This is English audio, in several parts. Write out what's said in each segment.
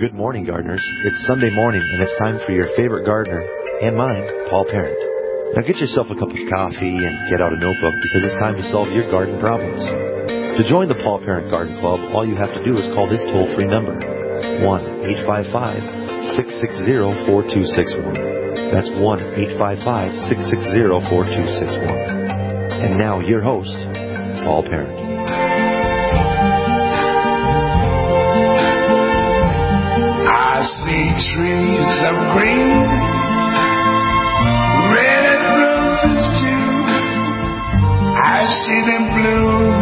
Good morning, gardeners. It's Sunday morning, and it's time for your favorite gardener, and mine, Paul Parent. Now get yourself a cup of coffee and get out a notebook because it's time to solve your garden problems. To join the Paul Parent Garden Club, all you have to do is call this toll-free number, 1-855-660-4261. That's 1-855-660-4261. And now your host, Paul Parent. I see trees of green, red roses too. I see them bloom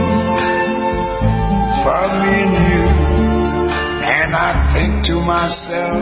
for me and you. And I think to myself,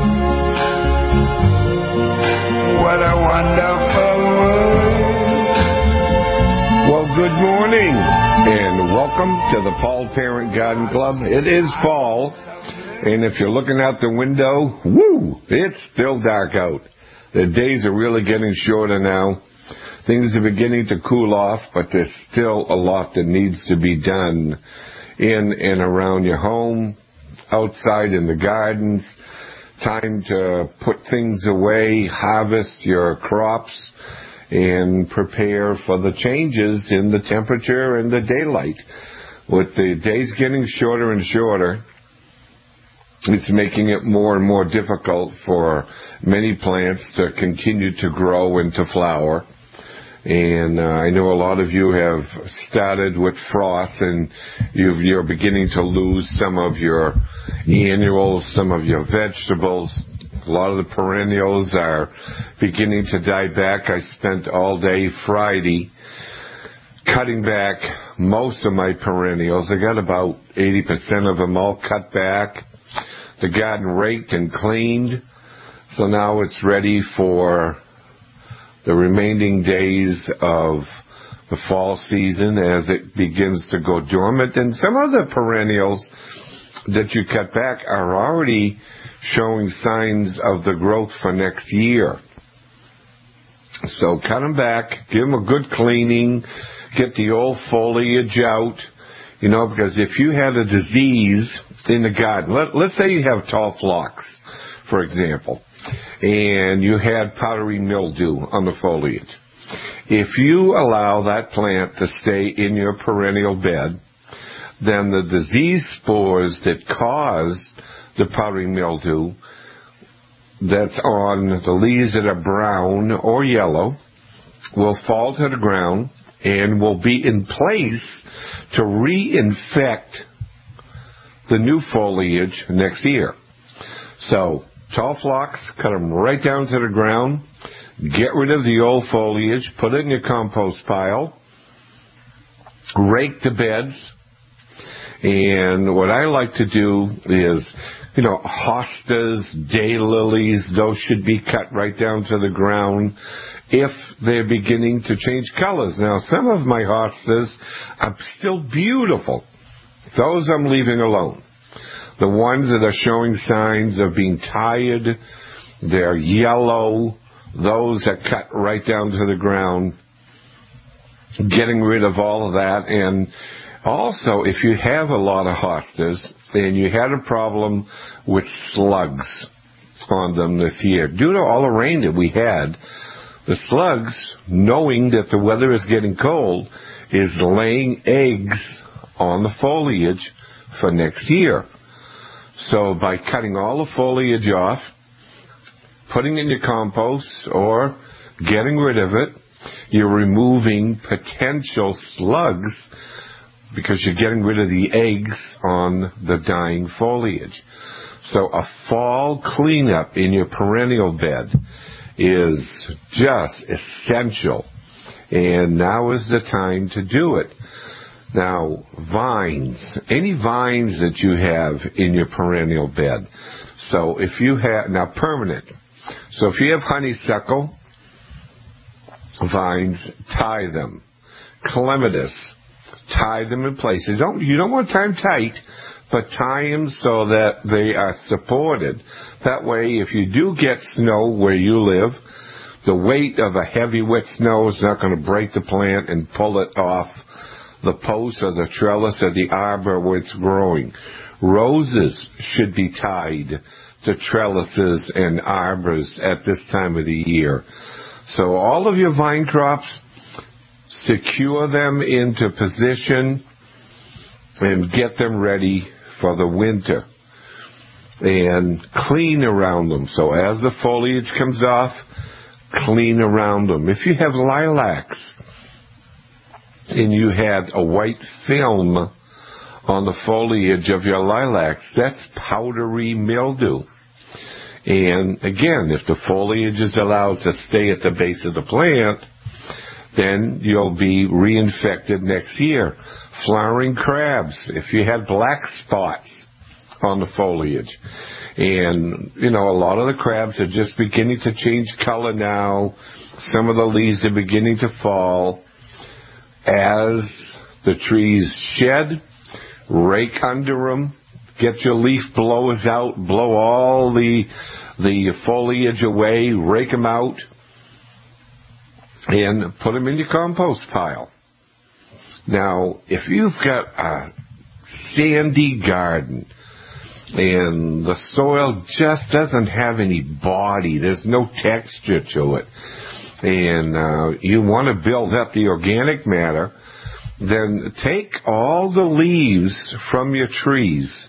what a wonderful world. Well, good morning and welcome to the Paul Parent Garden Club. It is fall. And if you're looking out the window, it's still dark out. The days are really getting shorter now. Things are beginning to cool off, but there's still a lot that needs to be done in and around your home, outside in the gardens. Time to put things away, harvest your crops, and prepare for the changes in the temperature and the daylight. With the days getting shorter and shorter, it's making it more and more difficult for many plants to continue to grow and to flower. And I know a lot of you have started with frost and you're beginning to lose some of your annuals, some of your vegetables. A lot of the perennials are beginning to die back. I spent all day Friday cutting back most of my perennials. I got about 80% of them all cut back. The garden raked and cleaned, so now it's ready for the remaining days of the fall season as it begins to go dormant. And some of the perennials that you cut back are already showing signs of the growth for next year. So cut them back, give them a good cleaning, get the old foliage out. You know, because if you had a disease in the garden, let's say you have tall phlox, for example, and you had powdery mildew on the foliage. If you allow that plant to stay in your perennial bed, then the disease spores that cause the powdery mildew that's on the leaves that are brown or yellow will fall to the ground and will be in place to reinfect the new foliage next year. So, tall phlox, cut them right down to the ground, get rid of the old foliage, put it in your compost pile, rake the beds, and what I like to do is, hostas, daylilies, those should be cut right down to the ground if they're beginning to change colors. Now, some of my hostas are still beautiful. Those I'm leaving alone. The ones that are showing signs of being tired, they're yellow, those are cut right down to the ground, getting rid of all of that. And also, if you have a lot of hostas and you had a problem with slugs on them this year, due to all the rain that we had, the slugs, knowing that the weather is getting cold, is laying eggs on the foliage for next year. So by cutting all the foliage off, putting it in your compost, or getting rid of it, you're removing potential slugs because you're getting rid of the eggs on the dying foliage. So a fall cleanup in your perennial bed is just essential, and now is the time to do it. Now, vines, any vines that you have in your perennial bed. So if you have, now permanent, so if you have honeysuckle vines, tie them. Clematis, tie them in place. You don't want to tie them tight, but tie them so that they are supported. That way, if you do get snow where you live, the weight of a heavy wet snow is not going to break the plant and pull it off the post or the trellis or the arbor where it's growing. Roses should be tied to trellises and arbors at this time of the year. So all of your vine crops, secure them into position and get them ready for the winter. And clean around them. So as the foliage comes off, clean around them. If you have lilacs and you had a white film on the foliage of your lilacs, that's powdery mildew. And again, if the foliage is allowed to stay at the base of the plant, then you'll be reinfected next year. Flowering crabs, if you had black spots on the foliage. And, a lot of the crabs are just beginning to change color now. Some of the leaves are beginning to fall. As the trees shed, rake under them, get your leaf blowers out, blow all the foliage away, rake them out, and put them in your compost pile. Now, if you've got a sandy garden, and the soil just doesn't have any body, there's no texture to it, and you want to build up the organic matter, then take all the leaves from your trees,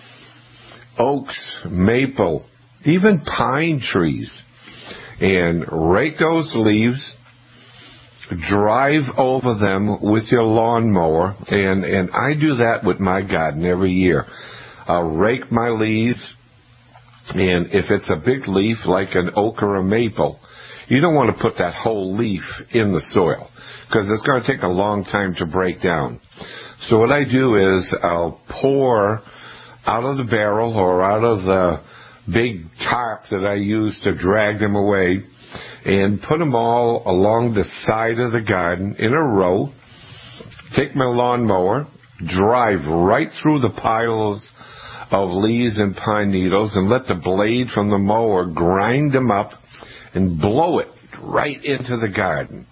oaks, maple, even pine trees, and rake those leaves, drive over them with your lawnmower, and I do that with my garden every year. I'll rake my leaves, and if it's a big leaf like an oak or a maple, you don't want to put that whole leaf in the soil because it's going to take a long time to break down. So what I do is I'll pour out of the barrel or out of the big tarp that I use to drag them away and put them all along the side of the garden in a row, take my lawnmower, drive right through the piles of leaves and pine needles and let the blade from the mower grind them up and blow it right into the garden.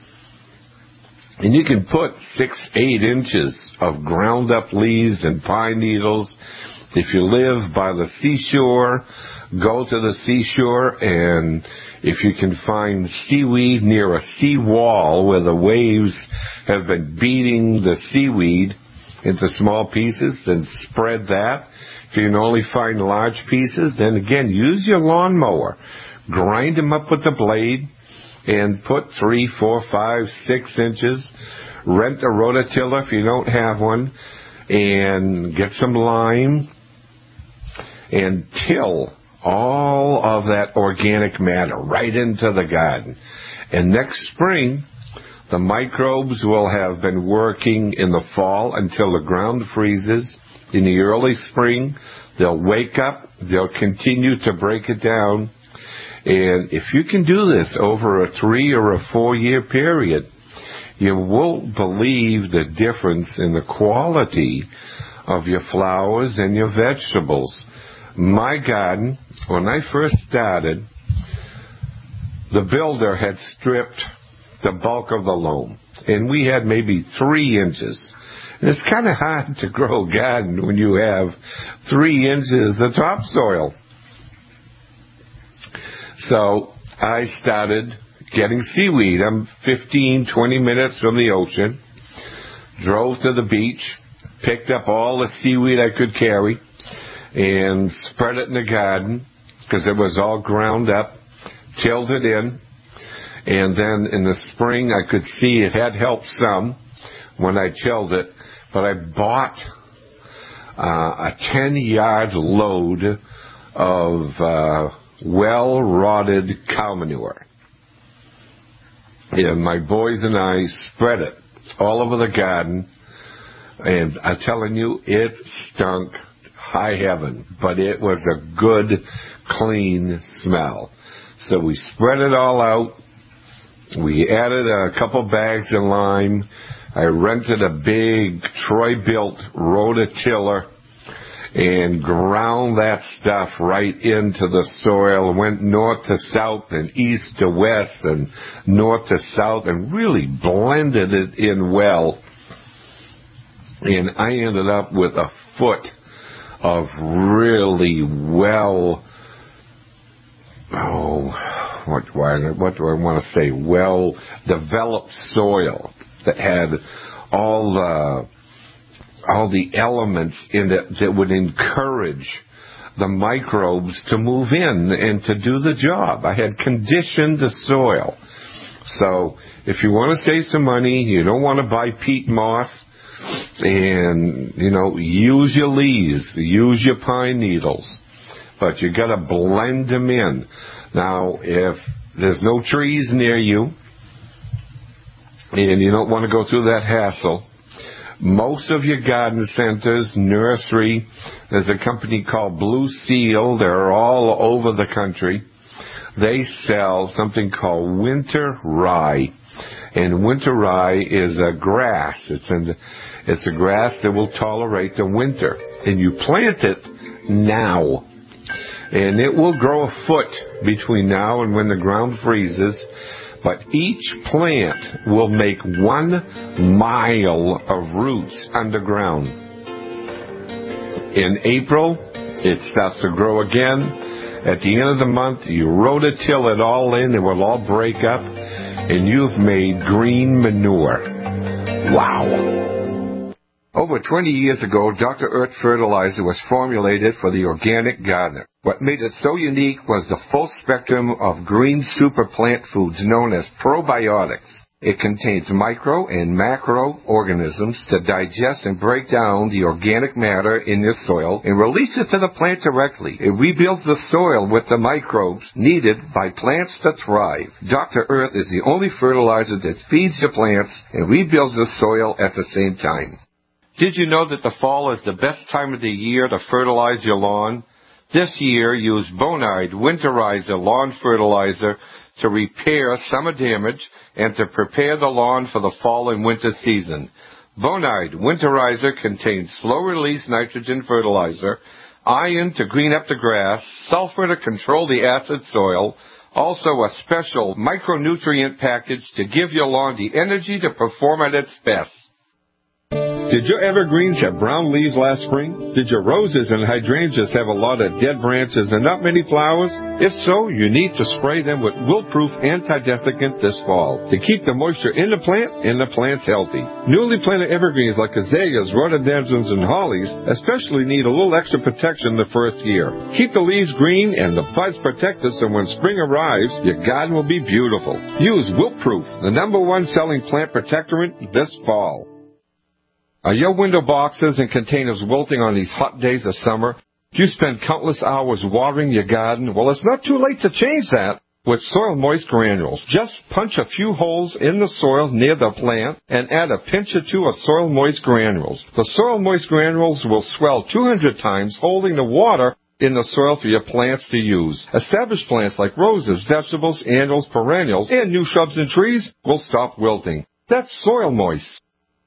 And you can put 6-8 inches of ground up leaves and pine needles. If you live by the seashore, go to the seashore, and if you can find seaweed near a seawall where the waves have been beating the seaweed into small pieces, then spread that. If you can only find large pieces, then again, use your lawnmower. Grind them up with the blade and put 3, 4, 5, 6 inches. Rent a rototiller if you don't have one, and get some lime and till all of that organic matter right into the garden. And next spring, the microbes will have been working in the fall until the ground freezes. In the early spring, they'll wake up, they'll continue to break it down. And if you can do this over a 3 or a 4 year period, you won't believe the difference in the quality of your flowers and your vegetables. My garden, when I first started, the builder had stripped the bulk of the loam, and we had maybe 3 inches. And it's kind of hard to grow a garden when you have 3 inches of topsoil. So I started getting seaweed. I'm 15, 20 minutes from the ocean, drove to the beach, picked up all the seaweed I could carry, and spread it in the garden because it was all ground up, tilled it in, and then in the spring I could see it had helped some when I tilled it, but I bought a 10-yard load of well-rotted cow manure. And my boys and I spread it all over the garden, and I'm telling you, it stunk high heaven, but it was a good, clean smell. So we spread it all out. We added a couple bags of lime. I rented a big Troy-built rototiller and ground that stuff right into the soil, went north to south and east to west and north to south, and really blended it in well. And I ended up with a foot of really well developed soil that had all the elements in it that would encourage the microbes to move in and to do the job. I had conditioned the soil. So if you want to save some money, you don't want to buy peat moss, and, use your leaves, use your pine needles. But you got to blend them in. Now, if there's no trees near you, and you don't want to go through that hassle, most of your garden centers, nursery, there's a company called Blue Seal. They're all over the country. They sell something called winter rye. And winter rye is a grass. It's a grass that will tolerate the winter. And you plant it now. And it will grow a foot between now and when the ground freezes. But each plant will make 1 mile of roots underground. In April, it starts to grow again. At the end of the month, you rototill it all in. It will all break up. And you've made green manure. Wow. Over 20 years ago, Dr. Earth fertilizer was formulated for the organic gardener. What made it so unique was the full spectrum of green super plant foods known as probiotics. It contains micro and macroorganisms to digest and break down the organic matter in your soil and release it to the plant directly. It rebuilds the soil with the microbes needed by plants to thrive. Dr. Earth is the only fertilizer that feeds the plants and rebuilds the soil at the same time. Did you know that the fall is the best time of the year to fertilize your lawn? This year, use Bonide Winterizer Lawn Fertilizer to repair summer damage and to prepare the lawn for the fall and winter season. Bonide Winterizer contains slow-release nitrogen fertilizer, iron to green up the grass, sulfur to control the acid soil, also a special micronutrient package to give your lawn the energy to perform at its best. Did your evergreens have brown leaves last spring? Did your roses and hydrangeas have a lot of dead branches and not many flowers? If so, you need to spray them with Wilt-Proof Anti-Desiccant this fall to keep the moisture in the plant and the plants healthy. Newly planted evergreens like azaleas, rhododendrons, and hollies especially need a little extra protection the first year. Keep the leaves green and the buds protected so when spring arrives, your garden will be beautiful. Use Wilt-Proof, the #1 selling plant protectorant this fall. Are your window boxes and containers wilting on these hot days of summer? Do you spend countless hours watering your garden? Well, it's not too late to change that with Soil Moist Granules. Just punch a few holes in the soil near the plant and add a pinch or two of Soil Moist Granules. The Soil Moist Granules will swell 200 times, holding the water in the soil for your plants to use. Established plants like roses, vegetables, annuals, perennials, and new shrubs and trees will stop wilting. That's Soil Moist.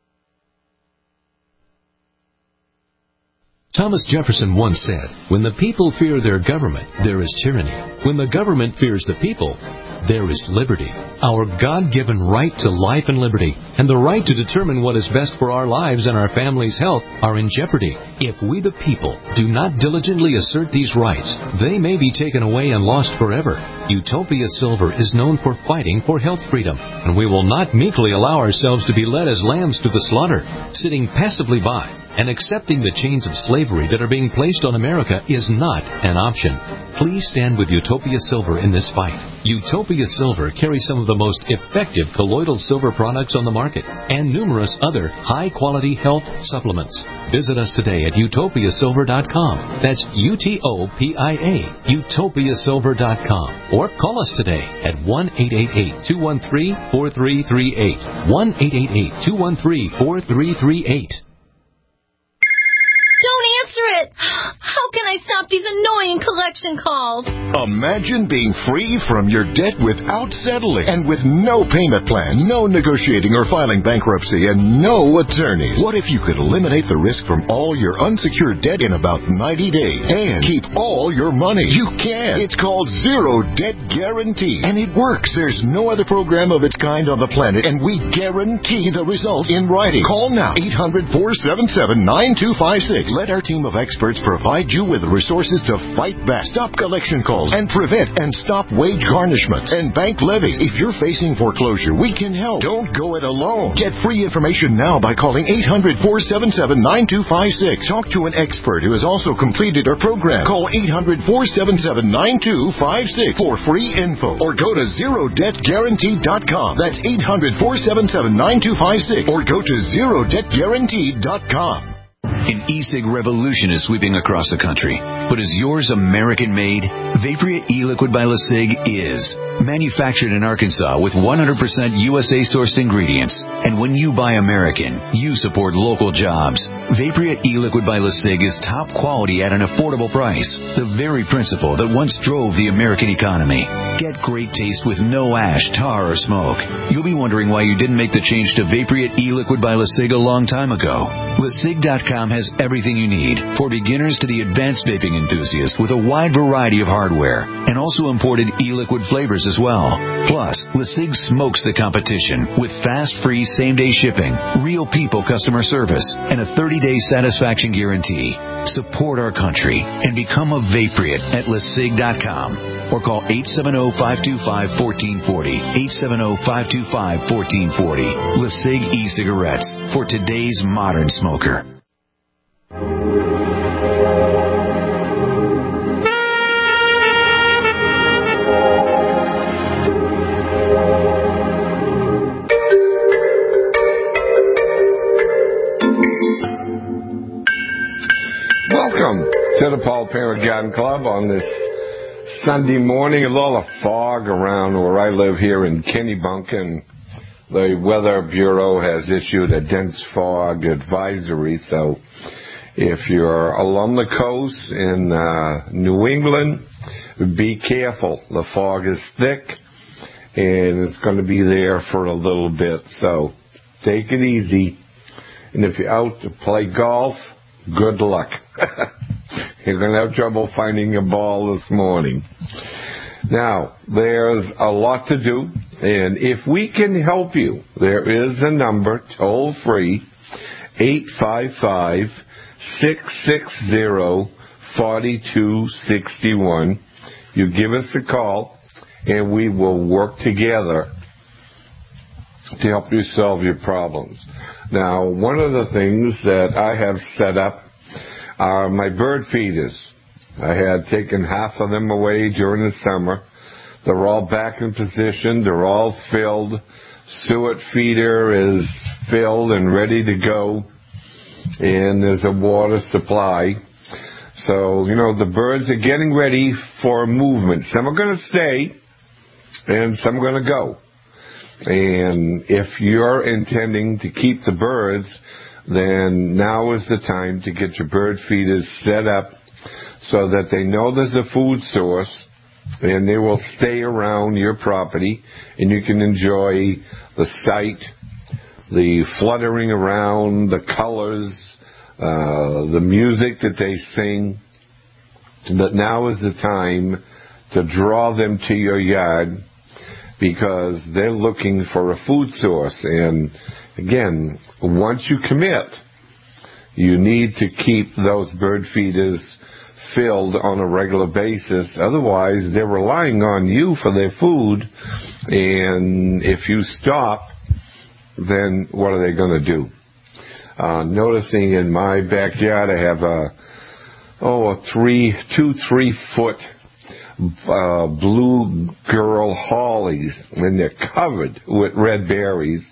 Thomas Jefferson once said, "When the people fear their government, there is tyranny. When the government fears the people, there is liberty." Our God-given right to life and liberty, and the right to determine what is best for our lives and our families' health, are in jeopardy. If we the people do not diligently assert these rights, they may be taken away and lost forever. Utopia Silver is known for fighting for health freedom, and we will not meekly allow ourselves to be led as lambs to the slaughter. Sitting passively by and accepting the chains of slavery that are being placed on America is not an option. Please stand with Utopia Silver in this fight. Utopia Silver carries some of the most effective colloidal silver products on the market and numerous other high-quality health supplements. Visit us today at utopiasilver.com. That's UTOPIA, utopiasilver.com. Or call us today at 1-888-213-4338. 1-888-213-4338. Don't answer it! How can I stop these annoying collection calls? Imagine being free from your debt without settling and with no payment plan, no negotiating or filing bankruptcy, and no attorneys. What if you could eliminate the risk from all your unsecured debt in about 90 days and keep all your money? You can. It's called Zero Debt Guarantee, and it works. There's no other program of its kind on the planet, and we guarantee the results in writing. Call now, 800-477-9256. Let our team of experts provide you with the resources to fight back, stop collection calls, and prevent and stop wage garnishments and bank levies. If you're facing foreclosure, we can help. Don't go it alone. Get free information now by calling 800-477-9256. Talk to an expert who has also completed our program. Call 800-477-9256 for free info, or go to ZeroDebtGuarantee.com. That's 800-477-9256, or go to ZeroDebtGuarantee.com. An e-cig revolution is sweeping across the country. But is yours American-made? Vaporia e-liquid by LeSig is. Manufactured in Arkansas with 100% USA-sourced ingredients. And when you buy American, you support local jobs. Vaporia e-liquid by LeSig is top quality at an affordable price. The very principle that once drove the American economy. Get great taste with no ash, tar, or smoke. You'll be wondering why you didn't make the change to Vaporia e-liquid by LeSig a long time ago. LeSig.com has everything you need, for beginners to the advanced vaping enthusiast, with a wide variety of hardware, and also imported e-liquid flavors as well. Plus, LeSig smokes the competition with fast, free, same-day shipping, real people customer service, and a 30-day satisfaction guarantee. Support our country and become a Vapriot at LeSig.com, or call 870-525-1440, 870-525-1440. LeSig e-cigarettes for today's modern smoker. Welcome to the Paul Parent Garden Club on this Sunday morning. A lot of fog around where I live here in Kennebunk, and the Weather Bureau has issued a dense fog advisory. So if you're along the coast in New England, be careful. The fog is thick, and it's going to be there for a little bit. So take it easy. And if you're out to play golf, good luck. You're going to have trouble finding a ball this morning. Now, there's a lot to do, and if we can help you, there is a number, toll-free, 855-660-4261. You give us a call, and we will work together to help you solve your problems. Now, one of the things that I have set up are my bird feeders. I had taken half of them away during the summer. They're all back in position. They're all filled. Suet feeder is filled and ready to go. And there's a water supply. So, the birds are getting ready for movement. Some are going to stay, and some are going to go. And if you're intending to keep the birds, then now is the time to get your bird feeders set up so that they know there's a food source, and they will stay around your property, and you can enjoy the sight, the fluttering around, the colors, the music that they sing. But now is the time to draw them to your yard, because they're looking for a food source. And again, once you commit, you need to keep those bird feeders filled on a regular basis. Otherwise, they're relying on you for their food. And if you stop, then what are they going to do? Noticing in my backyard, I have a 3 foot blue girl hollies, and they're covered with red berries.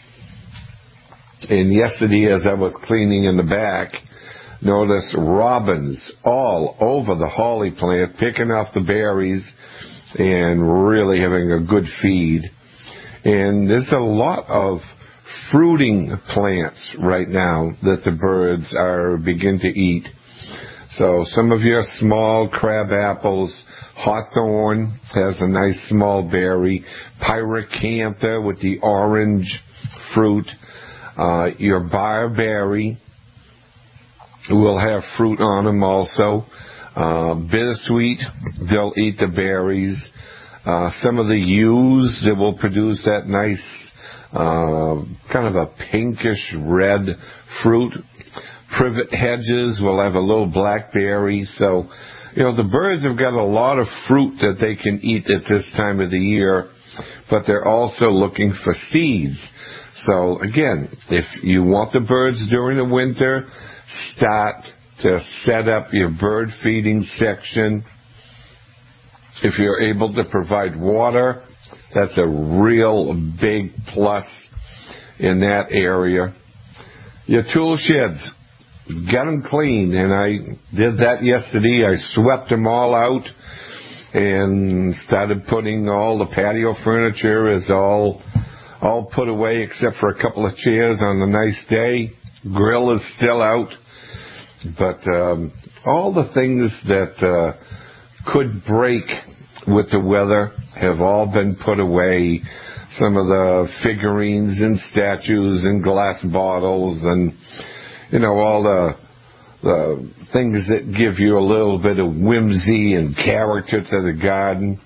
And yesterday, as I was cleaning in the back, noticed robins all over the holly plant, picking off the berries and really having a good feed. And there's a lot of fruiting plants right now that the birds are begin to eat. So some of your small crab apples, hawthorn has a nice small berry, pyracantha with the orange fruit, your barberry will have fruit on them also. Bittersweet, they'll eat the berries. Some of the yews that will produce that nice kind of a pinkish red fruit. Privet hedges will have a little blackberry. So, the birds have got a lot of fruit that they can eat at this time of the year, but they're also looking for seeds. So, again, if you want the birds during the winter, start to set up your bird feeding section. If you're able to provide water, that's a real big plus in that area. Your tool sheds, get them clean, and I did that yesterday. I swept them all out and started putting all the patio furniture is all put away except for a couple of chairs on a nice day. Grill is still out, but all the things that could break with the weather have all been put away. Some of the figurines and statues and glass bottles and all the things that give you a little bit of whimsy and character to the garden.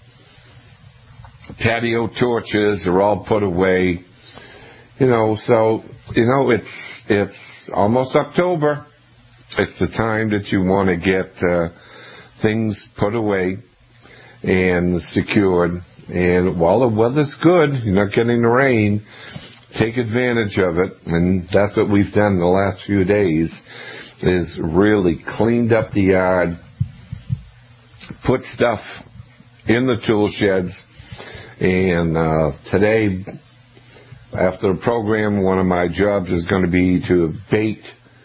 Patio torches are all put away. So it's almost October. It's the time that you want to get things put away and secured. And while the weather's good, you're not getting the rain, take advantage of it. And that's what we've done the last few days, is really cleaned up the yard, put stuff in the tool sheds. And today, after the program, one of my jobs is going to be to bait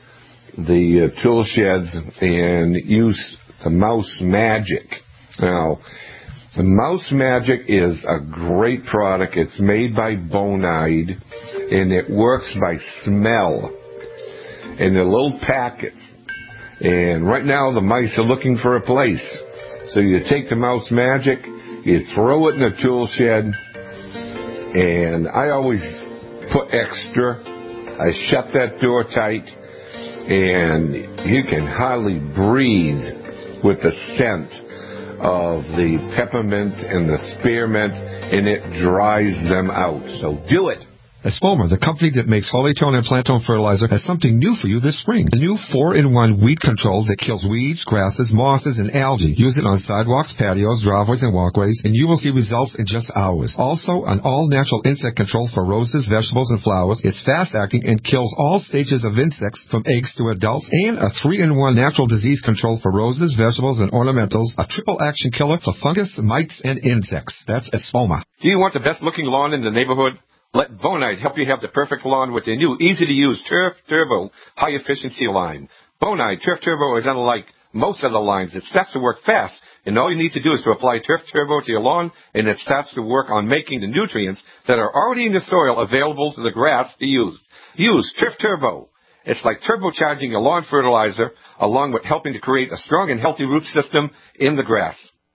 the tool sheds and use the Mouse Magic. Now, the Mouse Magic is a great product. It's made by Bonide, and it works by smell. And they're little packets. And right now, the mice are looking for a place. So you take the Mouse Magic, you throw it in the tool shed, and I always put extra. I shut that door tight, and you can hardly breathe with the scent of the peppermint and the spearmint, and it dries them out. So do it. Espoma, the company that makes Holytone and Plantone fertilizer, has something new for you this spring. A new 4-in-1 weed control that kills weeds, grasses, mosses, and algae. Use it on sidewalks, patios, driveways, and walkways, and you will see results in just hours. Also, an all-natural insect control for roses, vegetables, and flowers. It's fast-acting and kills all stages of insects from eggs to adults. And a 3-in-1 natural disease control for roses, vegetables, and ornamentals. A triple-action killer for fungus, mites, and insects. That's Espoma. Do you want the best-looking lawn in the neighborhood? Let Bonide help you have the perfect lawn with the new, easy-to-use Turf Turbo high-efficiency line. Bonide Turf Turbo is unlike most other lines. It starts to work fast, and all you need to do is to apply Turf Turbo to your lawn, and it starts to work on making the nutrients that are already in the soil available to the grass to use. Use Turf Turbo. It's like turbocharging your lawn fertilizer, along with helping to create a strong and healthy root system in the grass.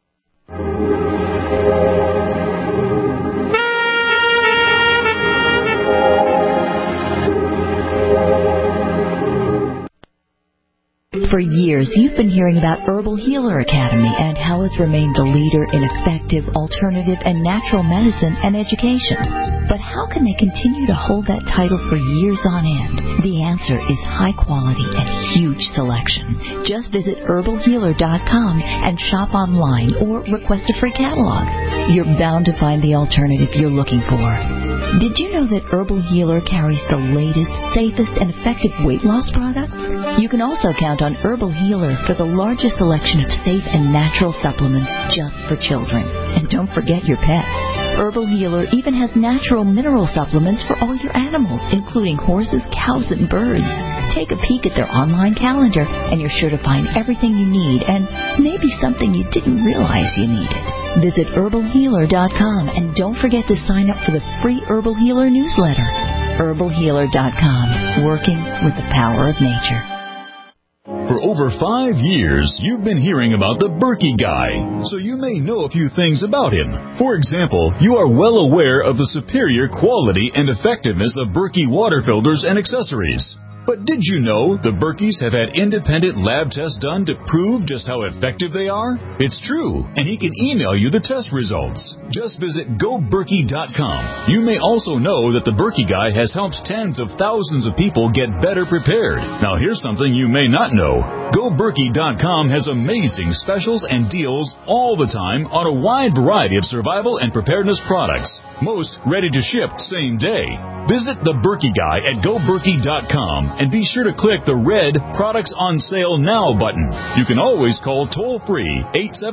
For years, you've been hearing about Herbal Healer Academy and how it's remained the leader in effective, alternative, and natural medicine and education. But how can they continue to hold that title for years on end? The answer is high quality and huge selection. Just visit herbalhealer.com and shop online or request a free catalog. You're bound to find the alternative you're looking for. Did you know that Herbal Healer carries the latest, safest, and effective weight loss products? You can also count on Herbal Healer for the largest selection of safe and natural supplements just for children. And don't forget your pets. Herbal Healer even has natural mineral supplements for all your animals, including horses, cows, and birds. Take a peek at their online calendar, and you're sure to find everything you need and maybe something you didn't realize you needed. Visit herbalhealer.com and don't forget to sign up for the free Herbal Healer newsletter. herbalhealer.com, working with the power of nature. For over 5 years, you've been hearing about the Berkey Guy, so you may know a few things about him. For example, you are well aware of the superior quality and effectiveness of Berkey water filters and accessories. But did you know the Berkeys have had independent lab tests done to prove just how effective they are? It's true, and he can email you the test results. Just visit GoBerkey.com. You may also know that the Berkey Guy has helped tens of thousands of people get better prepared. Now here's something you may not know. GoBerkey.com has amazing specials and deals all the time on a wide variety of survival and preparedness products. Most ready to ship same day. Visit the Berkey Guy at GoBerkey.com and be sure to click the red Products on Sale Now button. You can always call toll-free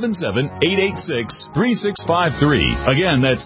877-886-3653. Again, that's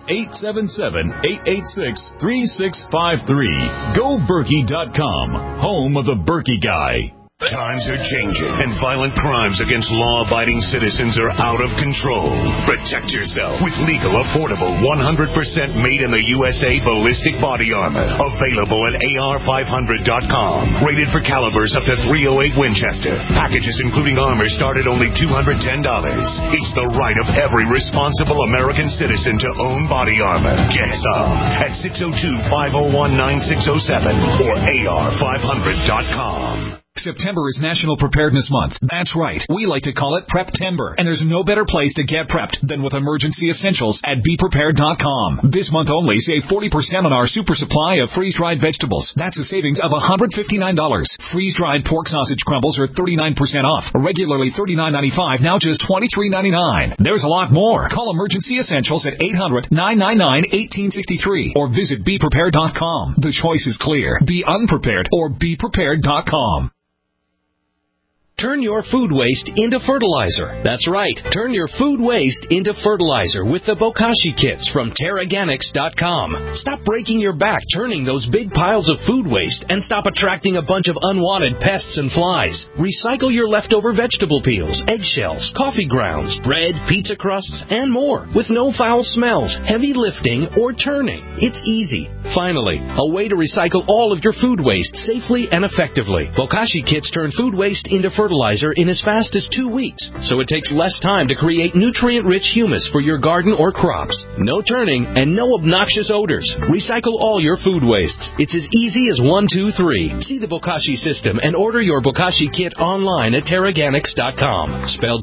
877-886-3653. GoBerkey.com, home of the Berkey Guy. Times are changing, and violent crimes against law-abiding citizens are out of control. Protect yourself with legal, affordable, 100% made in the USA ballistic body armor. Available at AR500.com. Rated for calibers up to .308 Winchester. Packages including armor start at only $210. It's the right of every responsible American citizen to own body armor. Get some at 602-501-9607 or AR500.com. September is National Preparedness Month. That's right. We like to call it Prep-Timber. And there's no better place to get prepped than with emergency essentials at BePrepared.com. This month only, save 40% on our super supply of freeze-dried vegetables. That's a savings of $159. Freeze-dried pork sausage crumbles are 39% off. Regularly $39.95, now just $23.99. There's a lot more. Call Emergency Essentials at 800-999-1863 or visit BePrepared.com. The choice is clear. Be unprepared or BePrepared.com. Turn your food waste into fertilizer. That's right. Turn your food waste into fertilizer with the Bokashi kits from Terraganics.com. Stop breaking your back turning those big piles of food waste and stop attracting a bunch of unwanted pests and flies. Recycle your leftover vegetable peels, eggshells, coffee grounds, bread, pizza crusts, and more with no foul smells, heavy lifting, or turning. It's easy. Finally, a way to recycle all of your food waste safely and effectively. Bokashi kits turn food waste into fertilizer in as fast as 2 weeks, so it takes less time to create nutrient-rich humus for your garden or crops. No turning and no obnoxious odors. Recycle all your food wastes. It's as easy as 1, 2, 3. See the Bokashi system and order your Bokashi kit online at Terraganics.com. Spelled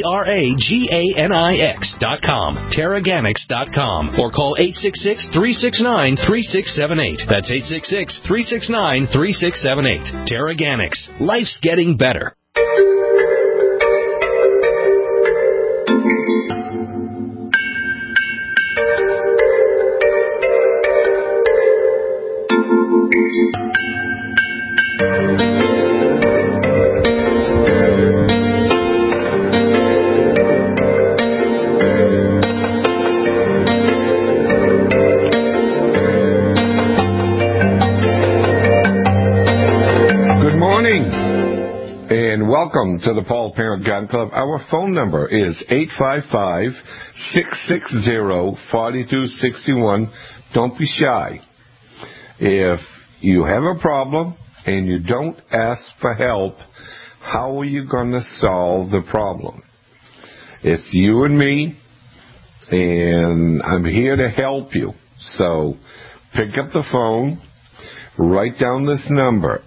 Terraganix.com. Terraganics.com. Or call 866-369-3678. That's 866-369-3678. Terraganics. Life's getting better. Welcome to the Paul Parent Garden Club. Our phone number is 855-660-4261. Don't be shy. If you have a problem and you don't ask for help, how are you going to solve the problem? It's you and me, and I'm here to help you. So pick up the phone. Write down this number,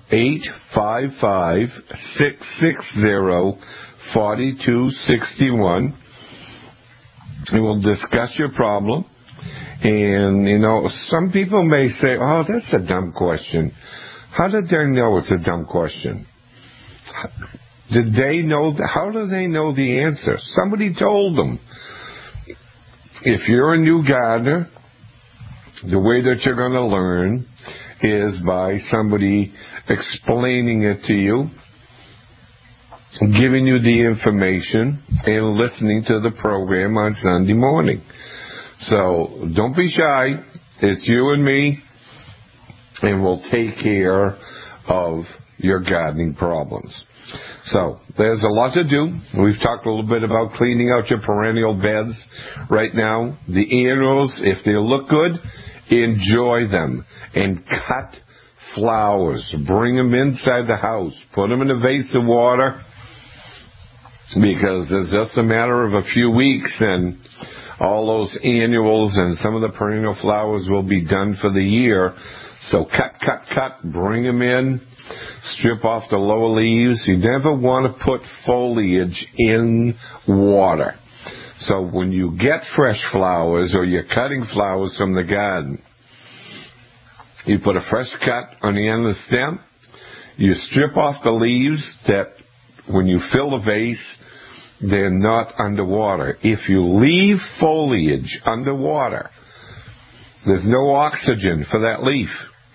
855-660-4261. And we'll discuss your problem. And, you know, some people may say, oh, that's a dumb question. How did they know it's a dumb question? Did they know? How do they know the answer? Somebody told them. If you're a new gardener, the way that you're going to learn is by somebody explaining it to you, giving you the information, and listening to the program on Sunday morning. So don't be shy. It's you and me, and we'll take care of your gardening problems. So there's a lot to do. We've talked a little bit about cleaning out your perennial beds right now. The annuals, if they look good, enjoy them and cut flowers. Bring them inside the house. Put them in a vase of water, because it's just a matter of a few weeks and all those annuals and some of the perennial flowers will be done for the year. So cut, bring them in, strip off the lower leaves. You never want to put foliage in water. So when you get fresh flowers or you're cutting flowers from the garden, you put a fresh cut on the end of the stem. You strip off the leaves that when you fill the vase, they're not underwater. If you leave foliage underwater, there's no oxygen for that leaf,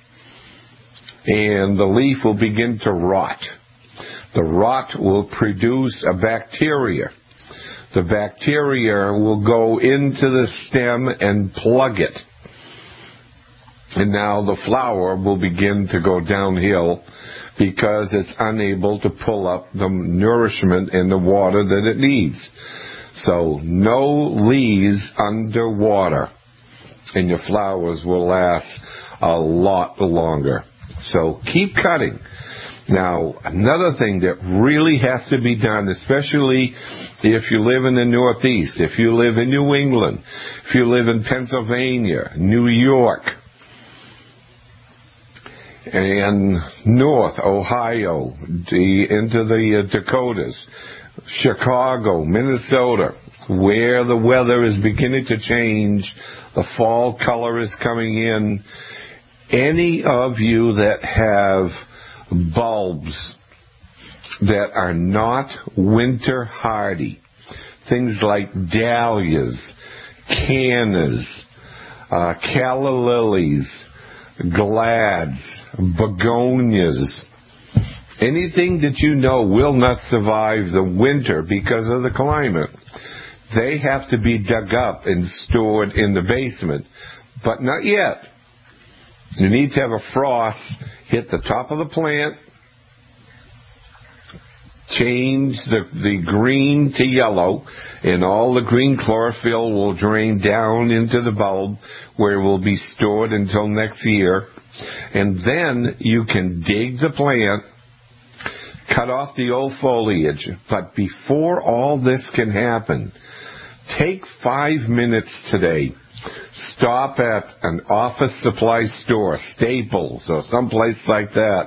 and the leaf will begin to rot. The rot will produce a bacteria. The bacteria will go into the stem and plug it. And now the flower will begin to go downhill because it's unable to pull up the nourishment and the water that it needs. So no leaves underwater, and your flowers will last a lot longer. So keep cutting. Now, another thing that really has to be done, especially if you live in the Northeast, if you live in New England, if you live in Pennsylvania, New York, and North Ohio, into the Dakotas, Chicago, Minnesota, where the weather is beginning to change, the fall color is coming in. Any of you that have bulbs that are not winter hardy, things like dahlias, cannas, calla lilies, glads, begonias, anything that you know will not survive the winter because of the climate, they have to be dug up and stored in the basement. But not yet. You need to have a frost hit the top of the plant, change the green to yellow, and all the green chlorophyll will drain down into the bulb where it will be stored until next year. And then you can dig the plant, cut off the old foliage. But before all this can happen, take 5 minutes today. Stop at an office supply store, Staples, or someplace like that,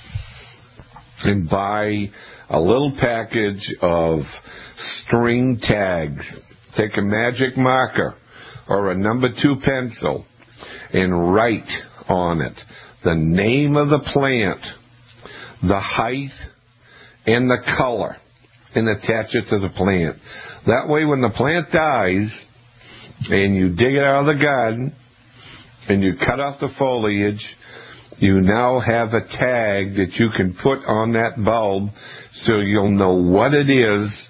and buy a little package of string tags. Take a magic marker or a number 2 pencil and write on it the name of the plant, the height, and the color, and attach it to the plant. That way when the plant dies and you dig it out of the garden and you cut off the foliage, you now have a tag that you can put on that bulb so you'll know what it is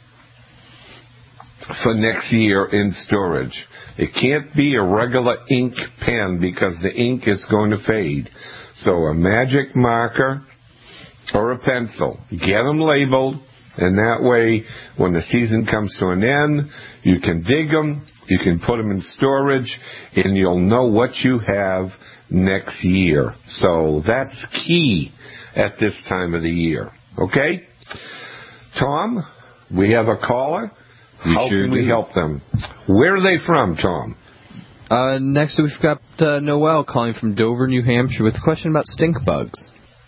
for next year in storage. It can't be a regular ink pen because the ink is going to fade. So a magic marker or a pencil, get them labeled, and that way when the season comes to an end, you can dig them, you can put them in storage, and you'll know what you have next year. So that's key at this time of the year. Okay? Tom, we have a caller. How can we help them? Where are they from, Tom? Next we've got Noel calling from Dover, New Hampshire with a question about stink bugs.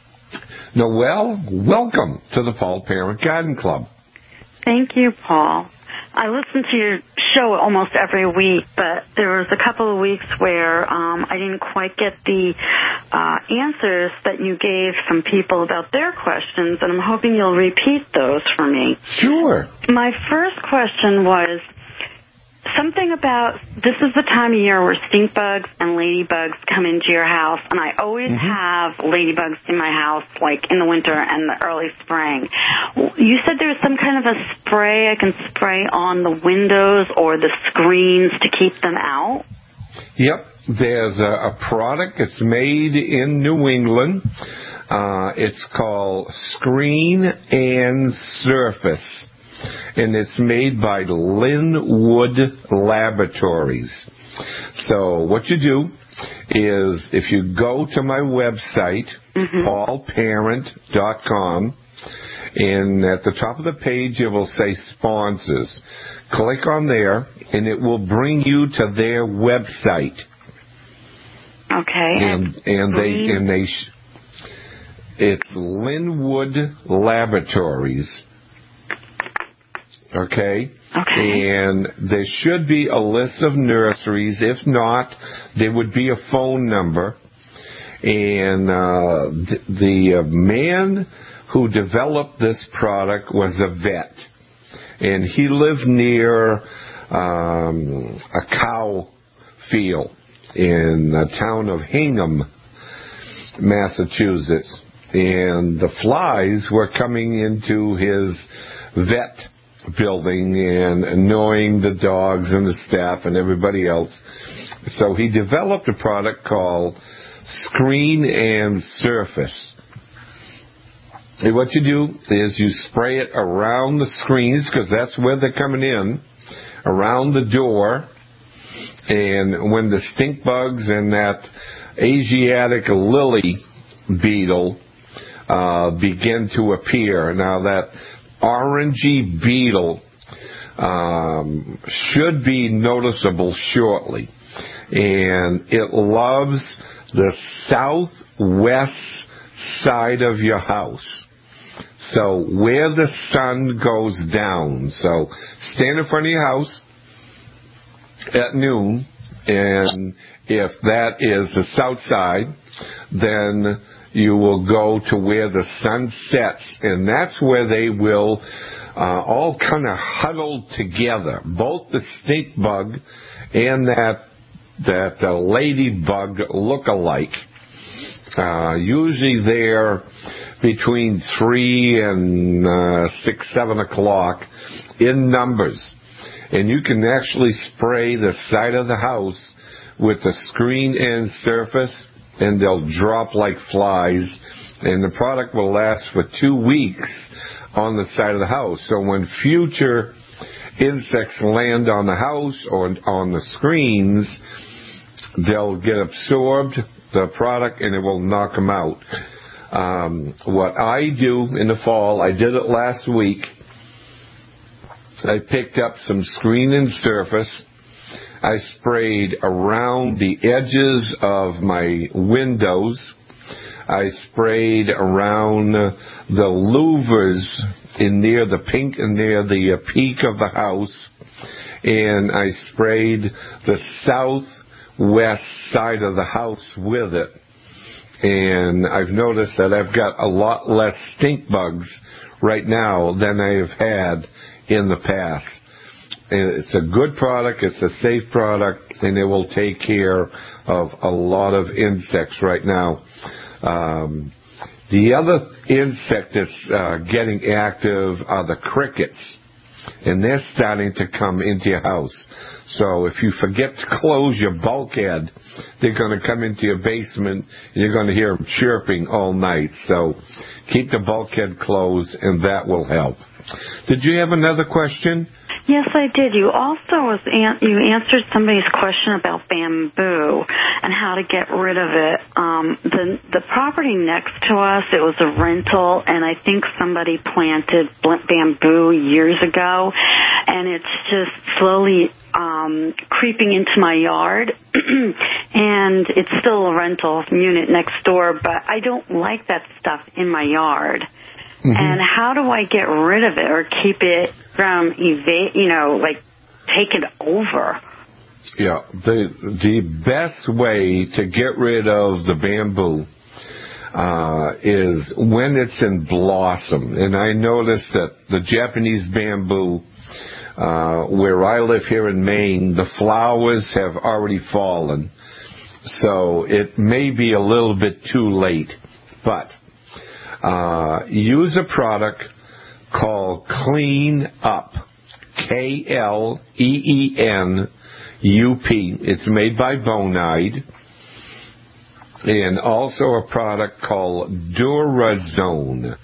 Noel, welcome to the Paul Parent Garden Club. Thank you, Paul. I listen to your show almost every week, but there was a couple of weeks where I didn't quite get the answers that you gave some people about their questions, and I'm hoping you'll repeat those for me. Sure. My first question was something about, this is the time of year where stink bugs and ladybugs come into your house, and I always have ladybugs in my house, like in the winter and the early spring. You said there was some kind of a spray I can spray on the windows or the screens to keep them out? Yep. There's a product. It's made in New England. It's called Screen and Surface, and it's made by Linwood Laboratories. So what you do is if you go to my website, paulparent.com, and at the top of the page it will say sponsors. Click on there, and it will bring you to their website. Okay. It's Linwood Laboratories. Okay? And there should be a list of nurseries. If not, there would be a phone number. And the man who developed this product was a vet. And he lived near a cow field in the town of Hingham, Massachusetts. And the flies were coming into his vet building and annoying the dogs and the staff and everybody else. So he developed a product called Screen and Surface. And what you do is you spray it around the screens, because that's where they're coming in, around the door. And when the stink bugs and that Asiatic lily beetle begin to appear. Now that orangey beetle should be noticeable shortly. And it loves the southwest side of your house. So where the sun goes down. So stand in front of your house at noon, and if that is the south side, then you will go to where the sun sets, and that's where they will all kind of huddle together, both the stink bug and that ladybug look-alike. Usually they're between 3 and 6, 7 o'clock in numbers. And you can actually spray the side of the house with the Screen and Surface, and they'll drop like flies. And the product will last for 2 weeks on the side of the house. So when future insects land on the house or on the screens, they'll get absorbed, the product, and it will knock them out. What I do in the fall, I did it last week, I picked up some Screen and Surface. I sprayed around the edges of my windows. I sprayed around the louvers near the peak of the house. And I sprayed the southwest side of the house with it. And I've noticed that I've got a lot less stink bugs right now than I have had in the past. And it's a good product, it's a safe product, and it will take care of a lot of insects right now. The other insect that's getting active are the crickets, and they're starting to come into your house. So if you forget to close your bulkhead, they're going to come into your basement, and you're going to hear them chirping all night. So keep the bulkhead closed, and that will help. Did you have another question? Yes, I did. You also you answered somebody's question about bamboo and how to get rid of it. The property next to us, it was a rental, and I think somebody planted bamboo years ago, and it's just slowly creeping into my yard. And it's still a rental unit next door, but I don't like that stuff in my yard. Mm-hmm. And how do I get rid of it or keep it from taking over? Yeah, the best way to get rid of the bamboo is when it's in blossom. And I noticed that the Japanese bamboo, where I live here in Maine, the flowers have already fallen. So it may be a little bit too late, but use a product called Clean Up, KLEENUP. It's made by Bonide. And also a product called Durazone,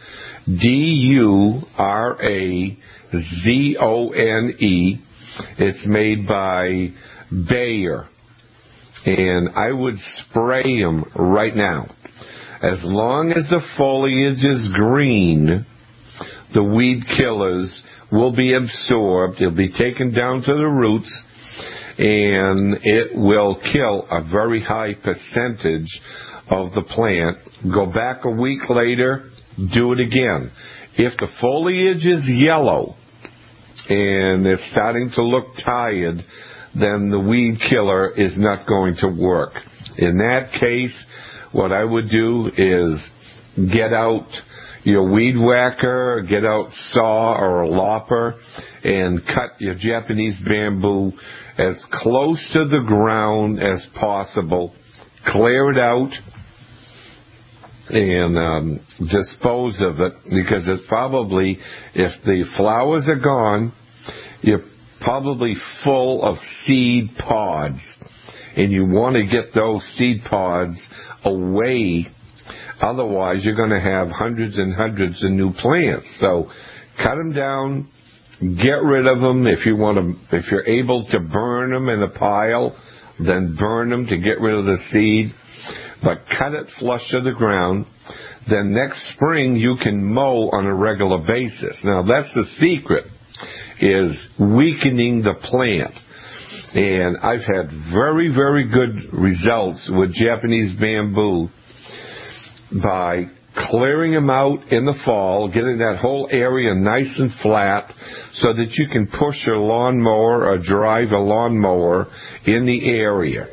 DURAZONE. It's made by Bayer. and I would spray them right now. As long as the foliage is green, the weed killers will be absorbed. It'll be taken down to the roots, and it will kill a very high percentage of the plant. Go back a week later, do it again. If the foliage is yellow and it's starting to look tired, then the weed killer is not going to work. In that case, what I would do is get out your weed whacker, get out saw or a lopper, and cut your Japanese bamboo as close to the ground as possible. Clear it out and dispose of it, because it's probably, if the flowers are gone, you're probably full of seed pods, and you want to get those seed pods away. Otherwise, you're going to have hundreds and hundreds of new plants. So cut them down, get rid of them. If you're able to burn them in a pile, then burn them to get rid of the seed. But cut it flush to the ground. Then next spring, you can mow on a regular basis. Now, that's the secret, is weakening the plant. And I've had very, very good results with Japanese bamboo by clearing them out in the fall, getting that whole area nice and flat so that you can push your lawnmower or drive a lawnmower in the area.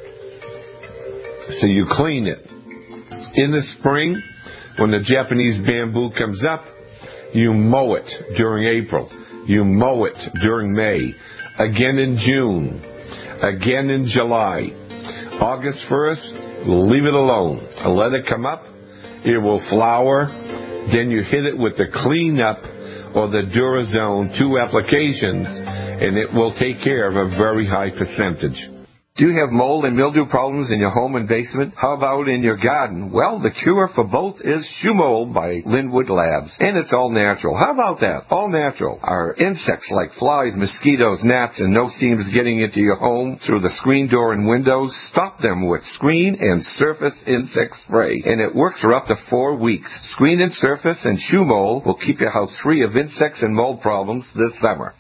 So you clean it. In the spring, when the Japanese bamboo comes up, you mow it during April. You mow it during May. Again in June. Again in July. August 1st, leave it alone. Let it come up. It will flower. Then you hit it with the Clean Up or the Durazone 2 applications, and it will take care of a very high percentage. Do you have mold and mildew problems in your home and basement? How about in your garden? Well, the cure for both is Shoe Mold by Linwood Labs. And it's all natural. How about that? All natural. Our insects like flies, mosquitoes, gnats, and no-seams getting into your home through the screen door and windows, stop them with Screen and Surface Insect Spray. And it works for up to 4 weeks. Screen and Surface and Shoe Mold will keep your house free of insects and mold problems this summer.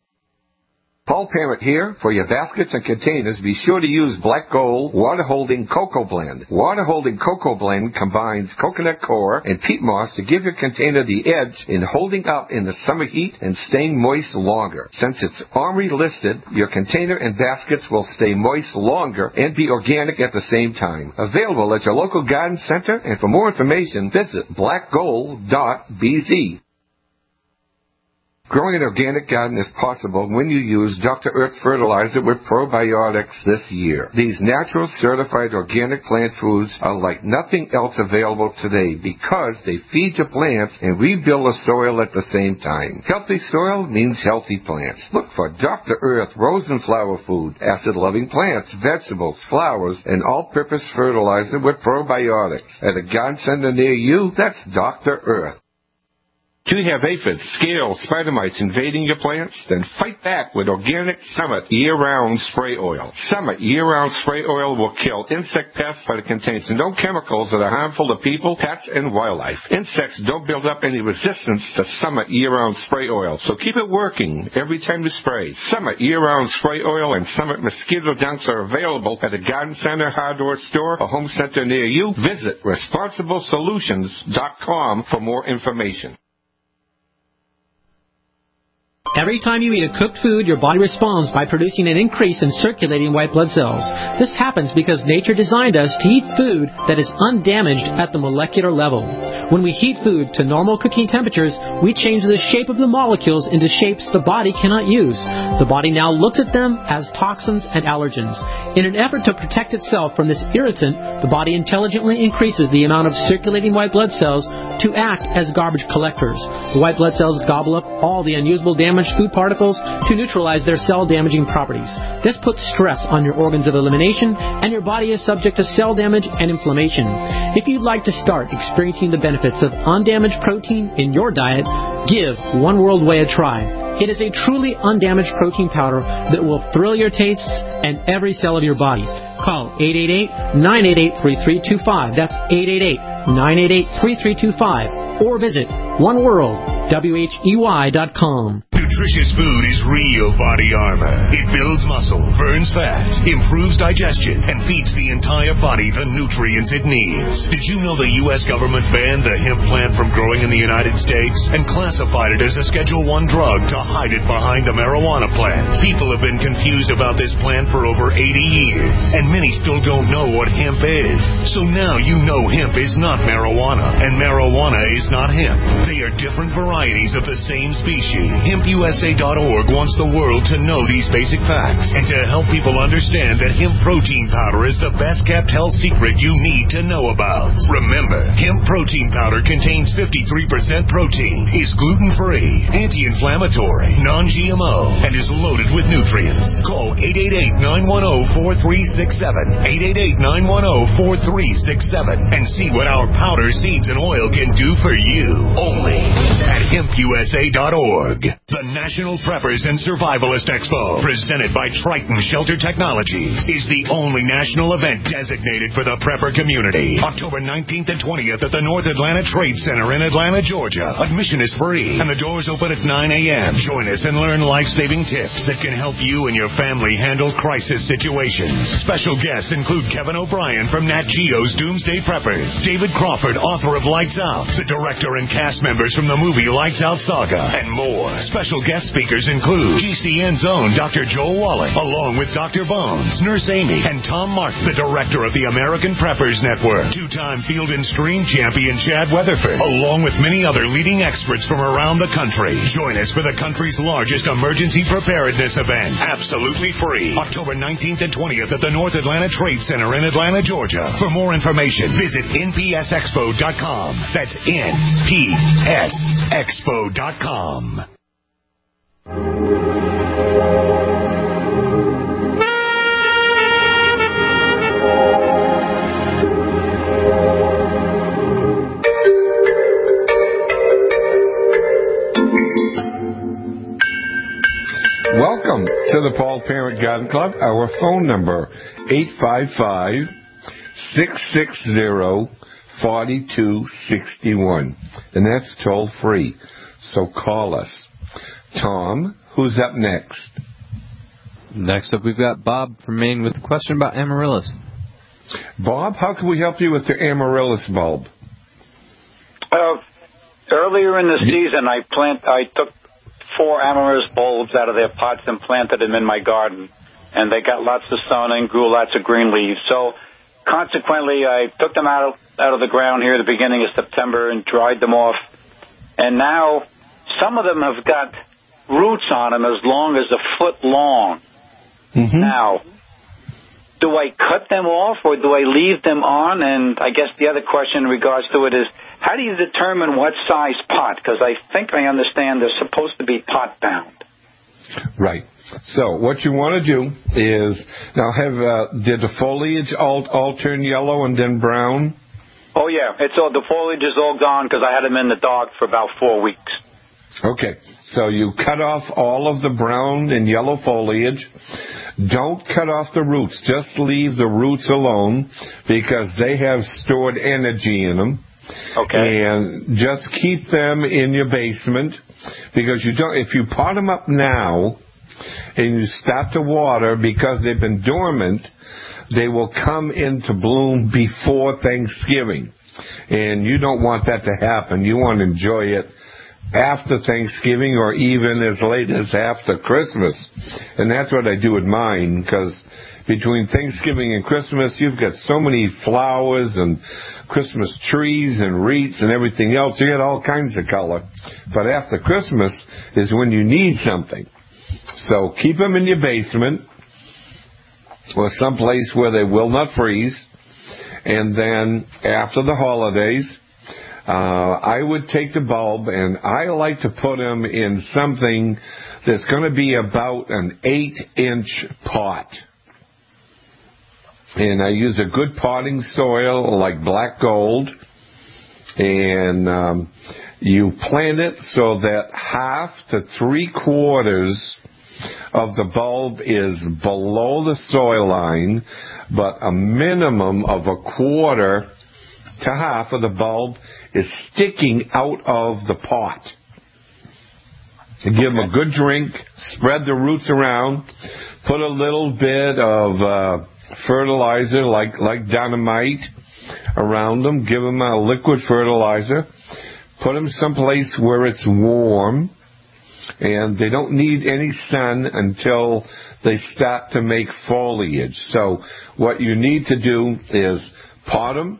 Paul Parent here. For your baskets and containers, be sure to use Black Gold Water Holding Cocoa Blend. Water Holding Cocoa Blend combines coconut coir and peat moss to give your container the edge in holding up in the summer heat and staying moist longer. Since it's OMRI listed, your container and baskets will stay moist longer and be organic at the same time. Available at your local garden center, and for more information, visit blackgold.bz. Growing an organic garden is possible when you use Dr. Earth fertilizer with probiotics this year. These natural certified organic plant foods are like nothing else available today because they feed your plants and rebuild the soil at the same time. Healthy soil means healthy plants. Look for Dr. Earth rose and flower food, acid-loving plants, vegetables, flowers, and all-purpose fertilizer with probiotics. At a garden center near you, that's Dr. Earth. Do you have aphids, scales, spider mites invading your plants? Then fight back with Organic Summit Year-Round Spray Oil. Summit Year-Round Spray Oil will kill insect pests, but it contains no chemicals that are harmful to people, pets, and wildlife. Insects don't build up any resistance to Summit Year-Round Spray Oil, so keep it working every time you spray. Summit Year-Round Spray Oil and Summit Mosquito Dunks are available at a garden center, hardware store, or home center near you. Visit ResponsibleSolutions.com for more information. Every time you eat a cooked food, your body responds by producing an increase in circulating white blood cells. This happens because nature designed us to eat food that is undamaged at the molecular level. When we heat food to normal cooking temperatures, we change the shape of the molecules into shapes the body cannot use. The body now looks at them as toxins and allergens. In an effort to protect itself from this irritant, the body intelligently increases the amount of circulating white blood cells to act as garbage collectors. The white blood cells gobble up all the unusable damaged food particles to neutralize their cell-damaging properties. This puts stress on your organs of elimination, and your body is subject to cell damage and inflammation. If you'd like to start experiencing the benefits of undamaged protein in your diet, give One World Whey a try. It is a truly undamaged protein powder that will thrill your tastes and every cell of your body. Call 888-988-3325. That's 888-988-3325. Or visit oneworldwhey.com. Nutritious food is real body armor. It builds muscle, burns fat, improves digestion, and feeds the entire body the nutrients it needs. Did you know the U.S. government banned the hemp plant from growing in the United States and classified it as a Schedule I drug to hide it behind the marijuana plant? People have been confused about this plant for over 80 years, and many still don't know what hemp is. So now you know hemp is not marijuana, and marijuana is not hemp. They are different varieties of the same species. HempUSA.org wants the world to know these basic facts and to help people understand that hemp protein powder is the best kept health secret you need to know about. Remember, hemp protein powder contains 53% protein, is gluten-free, anti-inflammatory, non-GMO, and is loaded with nutrients. Call 888-910-4367, 888-910-4367, and see what our powder, seeds, and oil can do for you. Only at HempUSA.org. The National Preppers and Survivalist Expo, presented by Triton Shelter Technologies, is the only national event designated for the prepper community. October 19th and 20th at the North Atlanta Trade Center in Atlanta, Georgia. Admission is free, and the doors open at 9 a.m. Join us and learn life-saving tips that can help you and your family handle crisis situations. Special guests include Kevin O'Brien from Nat Geo's Doomsday Preppers, David Crawford, author of Lights Out, the director and cast members from the movie Lights Out Saga, and more. Special guest speakers include GCN's own Dr. Joel Wallach, along with Dr. Bones, Nurse Amy, and Tom Martin, the director of the American Preppers Network, two-time Field and Stream champion Chad Weatherford, along with many other leading experts from around the country. Join us for the country's largest emergency preparedness event, absolutely free, October 19th and 20th at the North Atlanta Trade Center in Atlanta, Georgia. For more information, visit npsexpo.com. That's npsexpo.com. Welcome to the Paul Parent Garden Club. Our phone number, 855-660-4261. And that's toll free. So call us. Tom, who's up next? Next up, we've got Bob from Maine with a question about amaryllis. Bob, how can we help you with the amaryllis bulb? Earlier in the season, I took 4 amaryllis bulbs out of their pots and planted them in my garden, and they got lots of sun and grew lots of green leaves. So consequently, I took them out of the ground here at the beginning of September and dried them off, and now some of them have got roots on them as long as a foot long. Mm-hmm. Now, do I cut them off or do I leave them on? And I guess the other question in regards to it is, how do you determine what size pot? Because I think I understand they're supposed to be pot bound. Right. So what you want to do is, now did the foliage all turn yellow and then brown? Oh, yeah. The foliage is all gone because I had them in the dark for about 4 weeks. Okay. So you cut off all of the brown and yellow foliage. Don't cut off the roots. Just leave the roots alone because they have stored energy in them. Okay. And just keep them in your basement because if you pot them up now and you stop to water because they've been dormant, they will come into bloom before Thanksgiving. And you don't want that to happen. You want to enjoy it after Thanksgiving or even as late as after Christmas. And that's what I do with mine because between Thanksgiving and Christmas, you've got so many flowers and Christmas trees and wreaths and everything else. You get all kinds of color. But after Christmas is when you need something. So keep them in your basement or someplace where they will not freeze. And then after the holidays, I would take the bulb and I like to put them in something that's going to be about an 8-inch pot. And I use a good potting soil like black gold. And you plant it so that half to 3/4 of the bulb is below the soil line, but a minimum of a quarter to half of the bulb is sticking out of the pot. Give them a good drink, spread the roots around, put a little bit of fertilizer like dynamite around them, give them a liquid fertilizer, put them someplace where it's warm, and they don't need any sun until they start to make foliage. So what you need to do is pot them,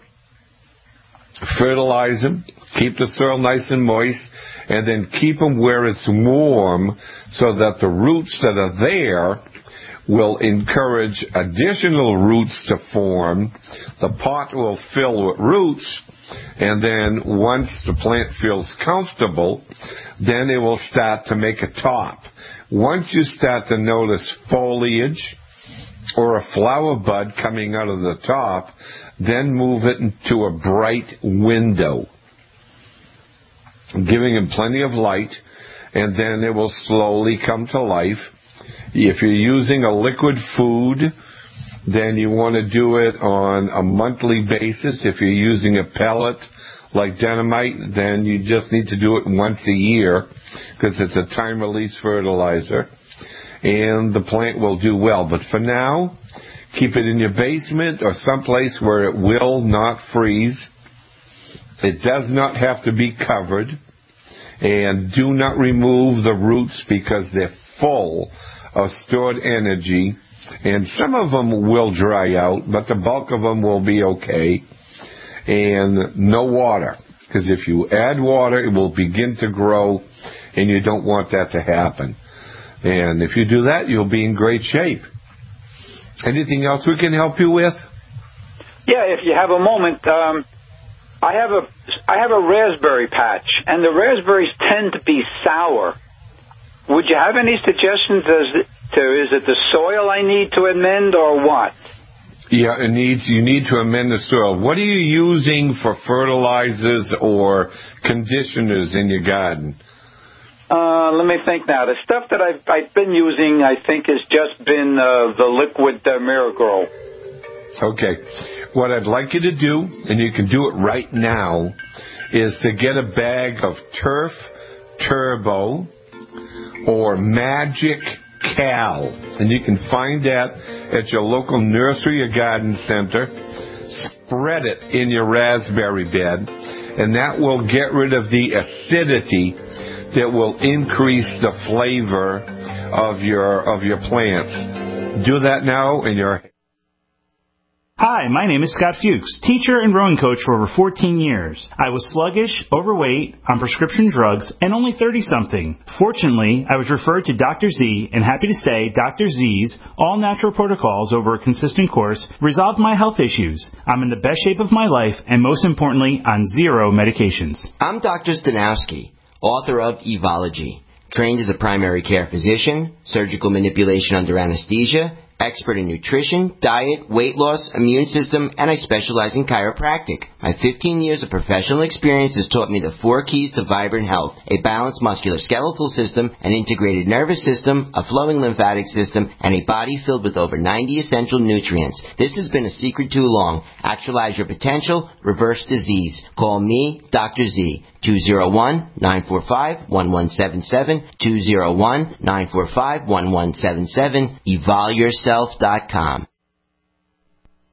fertilize them, keep the soil nice and moist, and then keep them where it's warm so that the roots that are there will encourage additional roots to form. The pot will fill with roots, and then once the plant feels comfortable, then it will start to make a top. Once you start to notice foliage or a flower bud coming out of the top, then move it into a bright window, giving them plenty of light, and then it will slowly come to life. If you're using a liquid food, then you want to do it on a monthly basis. If you're using a pellet like dynamite, then you just need to do it once a year because it's a time-release fertilizer, and the plant will do well. But for now, keep it in your basement or someplace where it will not freeze. It does not have to be covered, and do not remove the roots because they're full of stored energy, and some of them will dry out, but the bulk of them will be okay. And no water, because if you add water, it will begin to grow, and you don't want that to happen. And if you do that, you'll be in great shape. Anything else we can help you with? Yeah, if you have a moment. I have a raspberry patch, and the raspberries tend to be sour. Would you have any suggestions is it the soil I need to amend or what? Yeah, you need to amend the soil. What are you using for fertilizers or conditioners in your garden? Let me think now. The stuff that I've been using, I think, has just been the liquid Miragrow. Okay. What I'd like you to do, and you can do it right now, is to get a bag of Turf Turbo or Magic Cal, and you can find that at your local nursery or garden center. Spread it in your raspberry bed, and that will get rid of the acidity that will increase the flavor of your plants. Do that now, and you're... Hi, my name is Scott Fuchs, teacher and rowing coach for over 14 years. I was sluggish, overweight, on prescription drugs, and only 30-something. Fortunately, I was referred to Dr. Z, and happy to say Dr. Z's all-natural protocols over a consistent course resolved my health issues. I'm in the best shape of my life, and most importantly, on 0 medications. I'm Dr. Stanowski, author of Evology, trained as a primary care physician, surgical manipulation under anesthesia, expert in nutrition, diet, weight loss, immune system, and I specialize in chiropractic. My 15 years of professional experience has taught me the 4 keys to vibrant health: a balanced musculoskeletal system, an integrated nervous system, a flowing lymphatic system, and a body filled with over 90 essential nutrients. This has been a secret too long. Actualize your potential, reverse disease. Call me, Dr. Z. 201-945-1177, 201-945-1177, evolveyourself.com.